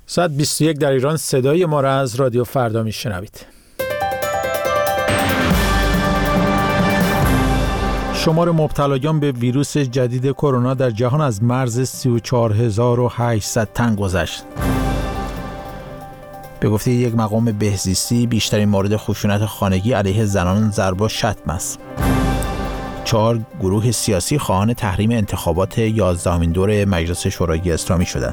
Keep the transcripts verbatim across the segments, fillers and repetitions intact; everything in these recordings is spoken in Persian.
ساعت بیست و یک در ایران. صدای ما را از رادیو فردا میشنوید. شمار مبتلایان به ویروس جدید کرونا در جهان از مرز سی و چهار هزار و هشتصد تن گذشت. به گفته یک مقام بهزیستی بیشترین مورد خشونت خانگی علیه زنان ضرب و شتم است. چهار گروه سیاسی خواهان تحریم انتخابات یازدهمین دور مجلس شورای اسلامی شدند.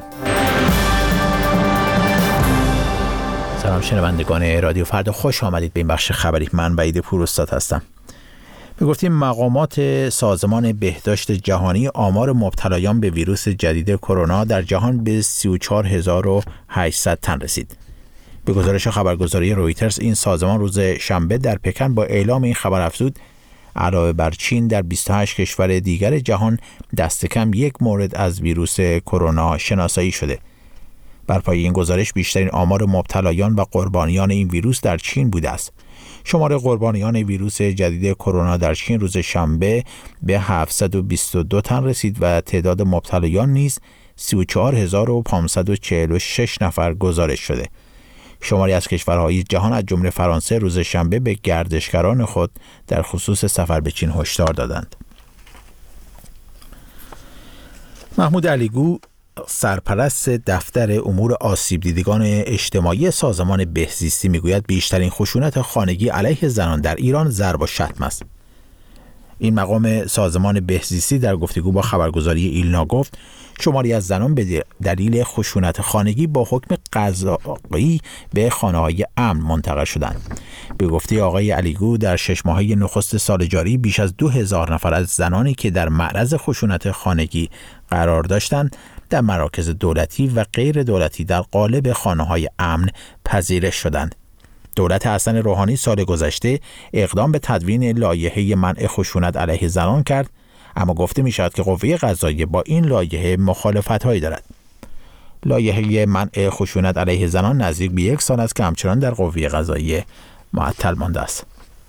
سلام شنوندگان رادیو فردا، خوش آمدید به این بخش خبری. من وحید پوراستاد هستم. به گفته مقامات سازمان بهداشت جهانی، آمار مبتلایان به ویروس جدید کرونا در جهان به سی و چهار هزار و هشتصد تن رسید. به گزارش خبرگزاری رویترز، این سازمان روز شنبه در پکن با اعلام این خبر افزود علاوه بر چین در بیست و هشت کشور دیگر جهان دست کم یک مورد از ویروس کرونا شناسایی شده. بر پایه این گزارش بیشترین آمار مبتلایان و قربانیان این ویروس در چین بوده است. شمار قربانیان ویروس جدید کرونا در چین روز شنبه به هفتصد و بیست و دو تن رسید و تعداد مبتلایان نیز سی و چهار هزار و پانصد و چهل و شش نفر گزارش شده. شماری از کشورهای جهان از جمله فرانسه روز شنبه به گردشگران خود در خصوص سفر به چین هشدار دادند. محمود علیگو، سرپرست دفتر امور آسیب دیدگان اجتماعی سازمان بهزیستی، میگوید بیشترین خشونت خانگی علیه زنان در ایران ضرب و شتم است. این مقام سازمان بهزیستی در گفتگو با خبرگزاری ایلنا گفت شماری از زنان به دلیل خشونت خانگی با حکم قضایی به خانه‌های امن منتقل شدند. به گفته آقای علیگو، در شش ماهه نخست سال جاری بیش از دو هزار نفر از زنانی که در معرض خشونت خانگی قرار داشتند در مراکز دولتی و غیر دولتی در قالب خانه‌های امن پذیرش شدند. دولت حسن روحانی سال گذشته اقدام به تدوین لایحه منع خشونت علیه زنان کرد، اما گفته می شود که قوه قضاییه با این لایحه مخالفت‌هایی دارد. لایحه منع خشونت علیه زنان نزدیک به یک سال است که همچنان در قوه قضاییه معطل مانده است.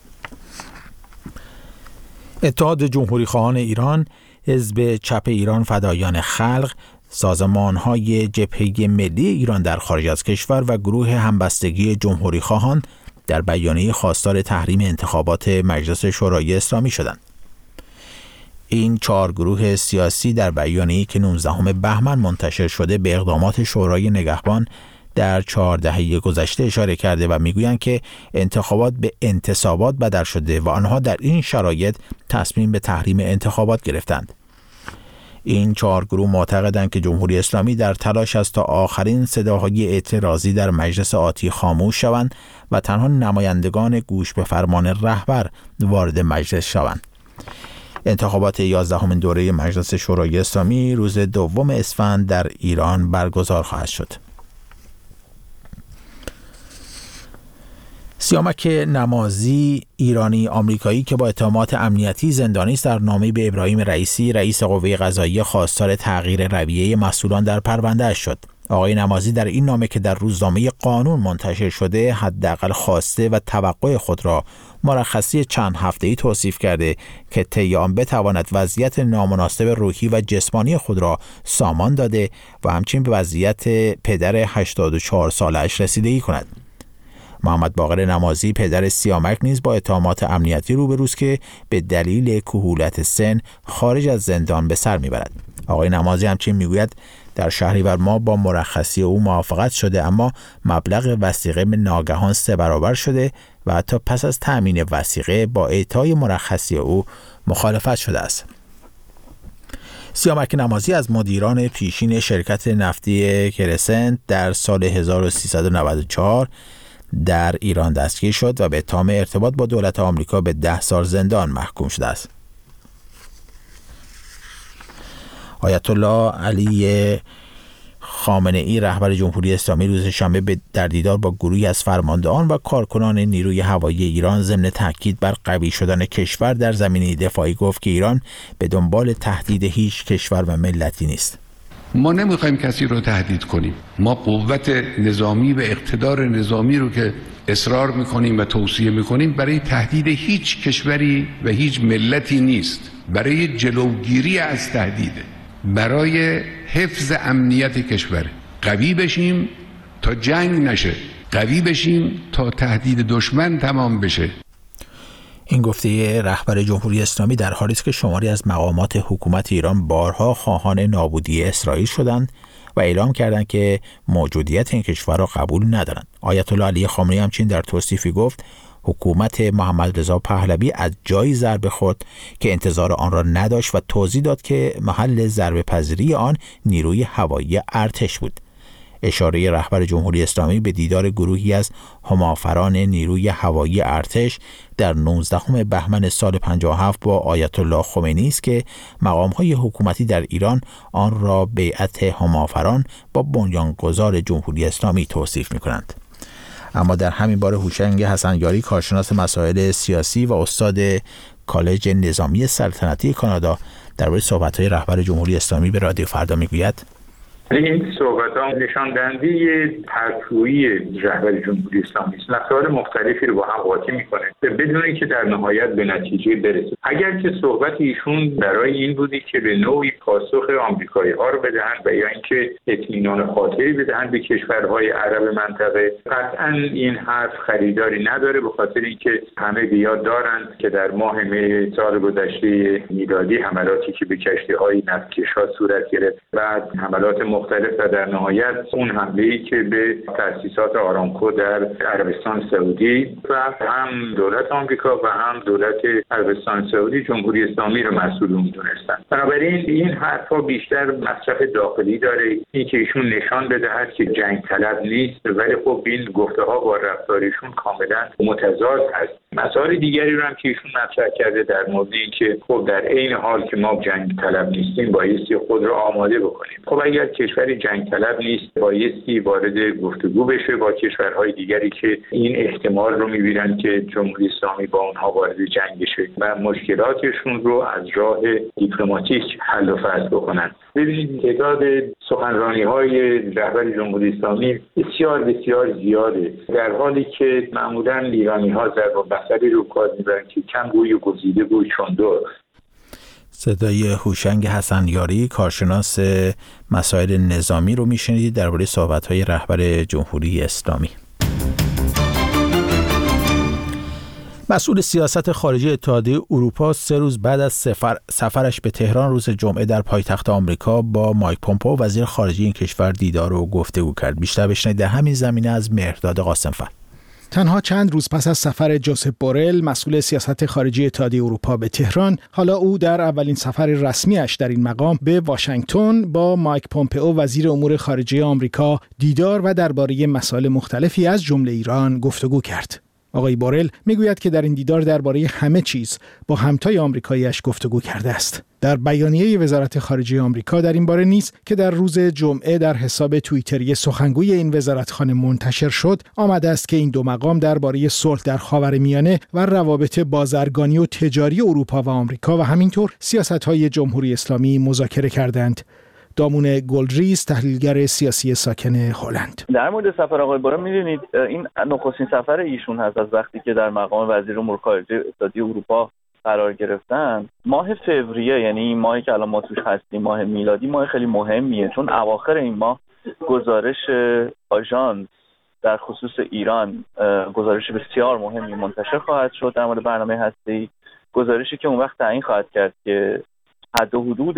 اتحاد جمهوری خواهان ایران، حزب چپ ایران فدایان خلق، سازمان‌های جبهه ملی ایران در خارج از کشور و گروه همبستگی جمهوری خواهان در بیانیه خواستار تحریم انتخابات مجلس شورای اسلامی شدند. این چهار گروه سیاسی در بیانیه‌ای که نوزدهم بهمن منتشر شده به اقدامات شورای نگهبان در چهار دهه گذشته اشاره کرده و میگویند که انتخابات به انتصابات بدل شده و آنها در این شرایط تصمیم به تحریم انتخابات گرفتند. این چهار گروه معتقدند که جمهوری اسلامی در تلاش است تا آخرین صداهای اعتراضی در مجلس آتی خاموش شوند و تنها نمایندگان گوش به فرمان رهبر وارد مجلس شوند. انتخابات یازدهمین دوره مجلس شورای اسلامی روز دوم اسفند در ایران برگزار خواهد شد. سیامک نمازی، ایرانی آمریکایی که با اتهامات امنیتی زندانی است، در نامه‌ای به ابراهیم رئیسی رئیس قوه قضاییه خواستار تغییر رویه مسئولان در پرونده‌اش شد. آقای نمازی در این نامه که در روزنامه قانون منتشر شده حداقل خواسته و توقع خود را مرخصی چند هفته‌ای توصیف کرده که طی آن بتواند وضعیت نامناسب روحی و جسمانی خود را سامان داده و همچنین به وضعیت پدر هشتاد و چهار ساله‌اش رسیدگی کند. محمد باقر نمازی پدر سیامک نیز با اتهامات امنیتی روبروست که به دلیل کهولت سن خارج از زندان به سر میبرد. آقای نمازی همچنین میگوید در شهریور ماه با مرخصی او موافقت شده، اما مبلغ وثیقه به ناگهان سه برابر شده و حتی پس از تأمین وثیقه با اعطای مرخصی او مخالفت شده است. سیامک نمازی از مدیران پیشین شرکت نفتی کرسنت در سال هزار و سیصد و نود و چهار در ایران دستگیر شد و به اتهام ارتباط با دولت آمریکا به ده سال زندان محکوم شده است. آیت الله علی خامنه ای رهبر جمهوری اسلامی روز شنبه در دیدار با گروهی از فرماندهان و کارکنان نیروی هوایی ایران ضمن تاکید بر قوی شدن کشور در زمینه دفاعی گفت که ایران به دنبال تهدید هیچ کشور و ملتی نیست. ما نمیخوایم کسی رو تهدید کنیم. ما قوت نظامی و اقتدار نظامی رو که اصرار میکنیم و توصیه میکنیم برای تهدید هیچ کشوری و هیچ ملتی نیست، برای جلوگیری از تهدیده، برای حفظ امنیت کشور. قوی بشیم تا جنگ نشه، قوی بشیم تا تهدید دشمن تمام بشه. این گفته رهبر جمهوری اسلامی در حالی است که شماری از مقامات حکومت ایران بارها خواهان نابودی اسرائیل شدند و اعلام کردند که موجودیت این کشور را قبول ندارند. آیت الله علی خامنه‌ای همچنین در توصیفی گفت حکومت محمد رضا پهلوی از جایی ضربه خورد که انتظار آن را نداشت و توضیح داد که محل ضربه پذیری آن نیروی هوایی ارتش بود. اشاره رهبر جمهوری اسلامی به دیدار گروهی از همافران نیروی هوایی ارتش در نوزدهم بهمن سال پنجاه و هفت با آیت الله خمینی است که مقام‌های حکومتی در ایران آن را بیعت همافران با بنیانگذار جمهوری اسلامی توصیف می‌کنند. اما در همین باره هوشنگ حسنیاری، کارشناس مسائل سیاسی و استاد کالج نظامی سلطنتی کانادا، درباره صحبت‌های رهبر جمهوری اسلامی به رادیو فردا میگوید: این صحبت‌ها نشان دهنده طرح‌رویی رهبر جمهوری اسلامی است. مسائل مختلفی رو با هم قاطی می‌کنه بدون اینکه در نهایت به نتیجه برسه. اگر که صحبت ایشون برای این بودی که به نوعی پاسخ آمریکایی‌ها رو بدهند و یا اینکه اطمینان خاطری بدهند به کشورهای عرب منطقه، قطعاً این حرف خریداری نداره، به خاطر اینکه همه به یاد دارند که در ماه می سال گذشته میلادی حملاتی که به کشتی‌های نفتکش‌ها صورت گرفت و حملات مختلف و در نهایت اون حمله‌ای که به تأسیسات آرامکو در عربستان سعودی و هم دولت آمریکا و هم دولت عربستان سعودی جمهوری اسلامی رو مسئول می‌دونستن. بنابراین این حرفا بیشتر مصرف داخلی داره، این که ایشون نشان بدهد که جنگ طلب نیست، ولی خب این گفته‌ها با رفتارشون کاملا متضاد هست. مسائل دیگری رو هم که ایشون مطرح کرده در مورد اینکه خب در عین حال که ما جنگ طلب نیستیم بایستی خود رو آماده بکنیم. خب اگر کشوری جنگ طلب نیست بایستی وارد گفتگو بشه با کشورهای دیگری که این احتمال رو می‌بینن که جمهوری اسلامی با اونها وارد جنگ بشه و مشکلاتشون رو از راه دیپلماتیک حل و فصل بکنن. ببینید تعداد سخنرانی‌های رهبر جمهوری اسلامی بسیار بسیار زیاده، در حالی که معمولاً ایرانی‌ها ضرب المثلی رو کار می‌برن که کم گوی و گزیده گوی چندر. صدای هوشنگ حسنیاری، کارشناس مسائل نظامی رو میشنیدید درباره صحبت‌های رهبر جمهوری اسلامی. مسئول سیاست خارجی اتحادیه اروپا سه روز بعد از سفر سفرش به تهران روز جمعه در پایتخت آمریکا با مایک پومپئو وزیر خارجه این کشور دیدار و گفتگو کرد. بیشتر بشنوید در همین زمینه از مهرداد قاسم‌فر. تنها چند روز پس از سفر جوزپ بورل مسئول سیاست خارجی اتحادیه اروپا به تهران، حالا او در اولین سفر رسمیش در این مقام به واشنگتن با مایک پومپئو وزیر امور خارجه آمریکا دیدار و درباره مسائل مختلفی از جمله ایران گفتگو کرد. آقای بورل میگوید که در این دیدار درباره همه چیز با همتای آمریکایی‌اش گفتگو کرده است. در بیانیه وزارت خارجه آمریکا در این باره نیز که در روز جمعه در حساب توییتری سخنگوی این وزارتخانه منتشر شد، آمده است که این دو مقام درباره صلح در خاورمیانه و روابط بازرگانی و تجاری اروپا و آمریکا و همینطور سیاست‌های جمهوری اسلامی مذاکره کردند. دامون گلدریز، تحلیلگر سیاسی ساکن هلند: در مورد سفر آقای بورل می‌دونید این نخستین سفر ایشون هست از وقتی که در مقام وزیر امور خارجه اتحادیه اروپا قرار گرفتن. ماه فوریه، یعنی این ماهی که الان ما توش هستیم، ماه میلادی، ماه خیلی مهمیه، چون اواخر این ماه گزارش آژانس در خصوص ایران، گزارش بسیار مهمی منتشر خواهد شد در مورد برنامه هسته‌ای، گزارشی که اون وقت تعیین خواهد کرد که حد و حدود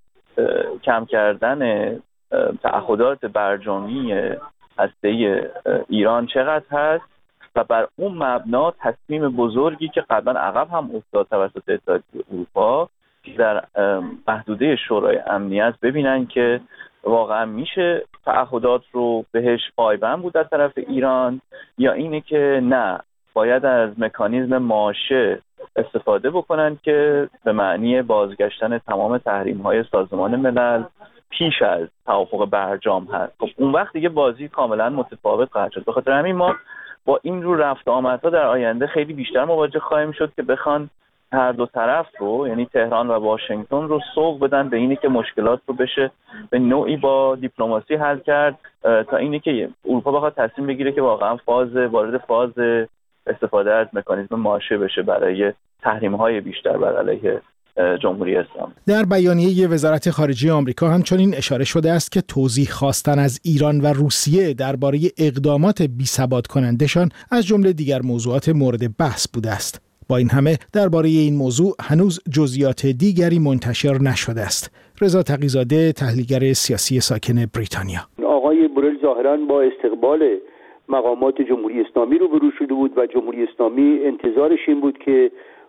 کم کردن تعهدات برجامی هسته‌ای ایران چقدر هست و بر اون مبنا تصمیم بزرگی که قبلا عقب هم افتاد توسط اتحادیه اروپا در محدوده شورای امنیت ببینن که واقعا میشه تعهدات رو بهش پایبند بود از طرف ایران، یا اینه که نه باید از مکانیزم ماشه استفاده بکنن که به معنی بازگشتن تمام تحریم‌های سازمان ملل پیش از توافق برجام هست. خب اون وقت دیگه بازی کاملا متفاوت خواهد شد. به خاطر همین ما با این رو رفت آمدها در آینده خیلی بیشتر مواجه خواهیم شد که بخوان هر دو طرف رو، یعنی تهران و واشنگتن رو سوق بدن به اینی که مشکلات رو بشه به نوعی با دیپلماسی حل کرد، تا اینی که اروپا بخواد تصمیم بگیره که واقعا فاز وارد فاز استفاده از مکانیزم ماشه بشه برای تحریم‌های بیشتر بر علیه جمهوری اسلامی. در بیانیه وزارت خارجه آمریکا همچنین اشاره شده است که توضیح خواستن از ایران و روسیه درباره اقدامات بی‌ثبات کنندشان از جمله دیگر موضوعات مورد بحث بوده است. با این همه درباره این موضوع هنوز جزئیات دیگری منتشر نشده است. رضا تقی‌زاده، تحلیلگر سیاسی ساکن بریتانیا: آقای بورل ظاهراً با استقبال مقامات جمهوری اسلامی روبرو شده بود و جمهوری اسلامی انتظارش این بود که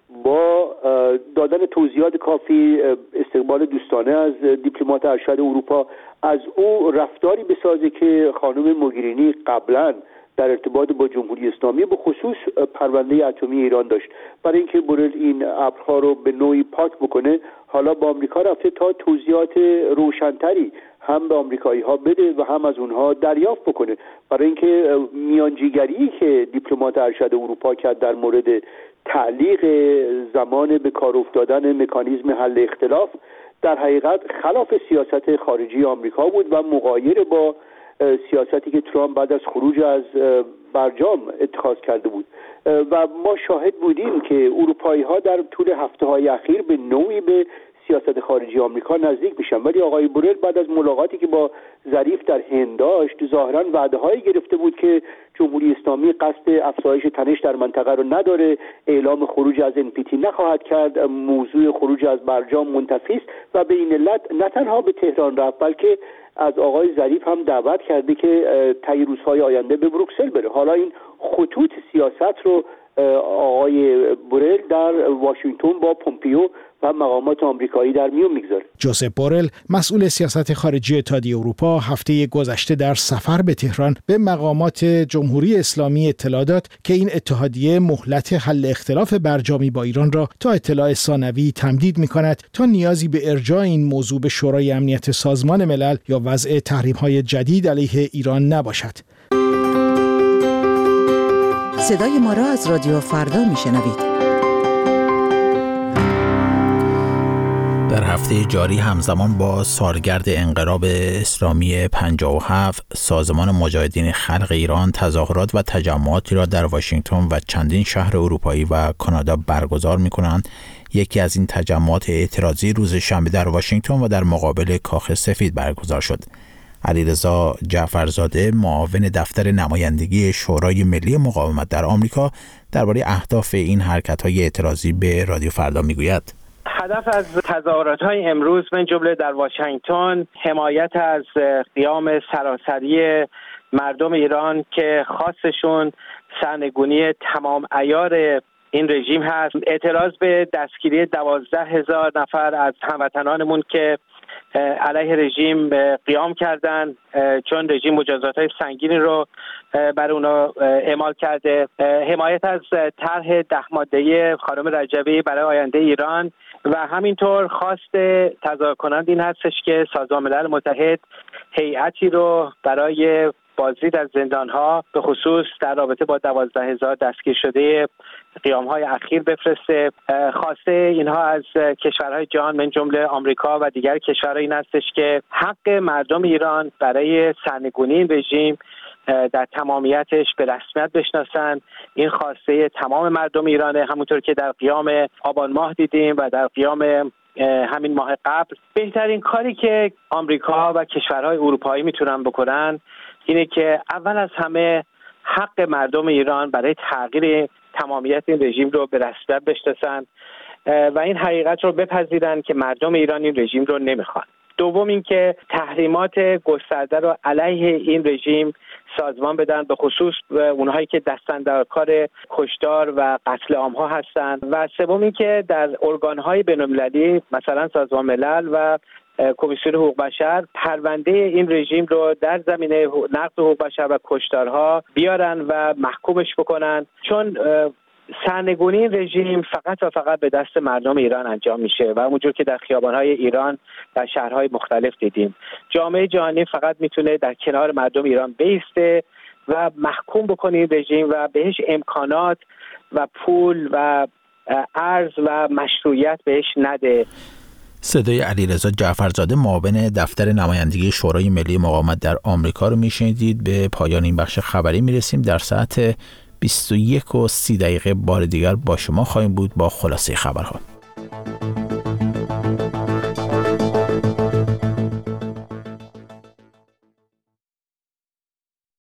با دادن توضیحات کافی، استقبال دوستانه از دیپلمات ارشد اروپا، از او رفتاری بسازه که خانم موگرینی قبلا در ارتباط با جمهوری اسلامی به خصوص پرونده اتمی ایران داشت. برای اینکه بورل این ابرها رو به نوعی پاک بکنه، حالا با آمریکا رفته تا توضیحات روشنتری هم به آمریکایی ها بده و هم از اونها دریافت بکنه، برای اینکه میانجیگری که دیپلمات ارشد اروپا کرد در مورد تعلیق زمان به کار افتادن مکانیزم حل اختلاف در حقیقت خلاف سیاست خارجی آمریکا بود و مغایر با سیاستی که ترامپ بعد از خروج از برجام اتخاذ کرده بود. و ما شاهد بودیم که اروپایی ها در طول هفته های اخیر به نوعی به سیاست خارجی آمریکا نزدیک میشن، ولی آقای بورل بعد از ملاقاتی که با ظریف در هند داشت ظاهرا وعده‌هایی گرفته بود که جمهوری اسلامی قصد افزایش تنش در منطقه رو نداره، اعلام خروج از ان پی تی نخواهد کرد، موضوع خروج از برجام منتفی است و به این علت نه تنها به تهران رفت بلکه از آقای ظریف هم دعوت کرده که طی روزهای آینده به بروکسل بره. حالا این خطوط سیاست رو آقای بورل در واشنگتن با پومپیو و مقامات آمریکایی در میون میگذاره. جوزپ بورل، مسئول سیاست خارجی اتحادیه اروپا، هفته گذشته در سفر به تهران به مقامات جمهوری اسلامی اطلاع داد که این اتحادیه مهلت حل اختلاف برجامی با ایران را تا اطلاع ثانوی تمدید می‌کند تا نیازی به ارجاع این موضوع به شورای امنیت سازمان ملل یا وضع تحریم‌های جدید علیه ایران نباشد. صدای ما را از رادیو فردا میشنوید. در هفته جاری همزمان با سالگرد انقلاب اسلامی پنجاه و هفت، سازمان مجاهدین خلق ایران تظاهرات و تجمعاتی را در واشنگتن و چندین شهر اروپایی و کانادا برگزار می‌کنند. یکی از این تجمعات اعتراضی روز شنبه در واشنگتن و در مقابل کاخ سفید برگزار شد. علیرضا جعفرزاده، معاون دفتر نمایندگی شورای ملی مقاومت در آمریکا، درباره اهداف این حرکت‌های اعتراضی به رادیو فردا میگوید. هدف از تظاهرات‌های امروز من جمله در واشنگتن حمایت از قیام سراسری مردم ایران که خواستشون سرنگونی تمام عیار این رژیم هست، اعتراض به دستگیری دوازده هزار نفر از هموطنانمون که علیه رژیم قیام کردن، چون رژیم مجازات‌های سنگینی رو بر اونا اعمال کرده، حمایت از طرح ده ماده‌ای خانم رجبی برای آینده ایران و همینطور خواست تظاهر کنند این هستش که سازمان ملل متحد هیئتی رو برای بازدید از زندان‌ها به خصوص در رابطه با دوازده هزار دستگیر شده قیام‌های اخیر بفرسته. خواسته اینها از کشورهای جهان من جمله آمریکا و دیگر کشورها این هستش که حق مردم ایران برای سرنگونی این رژیم در تمامیتش به رسمیت بشناسن. این خواسته تمام مردم ایرانه، همونطور که در قیام آبان ماه دیدیم و در قیام همین ماه قبل. بهترین کاری که آمریکا و کشورهای اروپایی میتونن بکنن اینه که اول از همه حق مردم ایران برای تغییر تمامیت این رژیم رو به رسمیت بشناسن و این حقیقت رو بپذیرن که مردم ایران این رژیم رو نمیخوان. دوم اینکه تحریمات گسترده رو علیه این رژیم سازمان بدن، به خصوص اونهایی که دستاندرکار کشتار و قتل عام‌ها هستند. و سوم اینکه در ارگان‌های بین‌المللی مثلا سازمان ملل و کمیسیون حقوق بشر پرونده این رژیم رو در زمینه نقض حقوق بشر و کشتارها بیارن و محکومش بکنن، چون سرنگونی این رژیم فقط و فقط به دست مردم ایران انجام میشه و همونجور که در خیابان‌های ایران در شهرهای مختلف دیدیم، جامعه جهانی فقط میتونه در کنار مردم ایران بیسته و محکوم بکنه این رژیم و بهش امکانات و پول و ارز و مشروعیت بهش نده. صدای علیرضا جعفرزاده، معاون دفتر نمایندگی شورای ملی مقاومت در آمریکا رو میشنیدید. به پایان این بخش خبری میرسیم. در ساعت بیست و یک و سی دقیقه بار دیگر با شما خواهیم بود با خلاصه خبرها.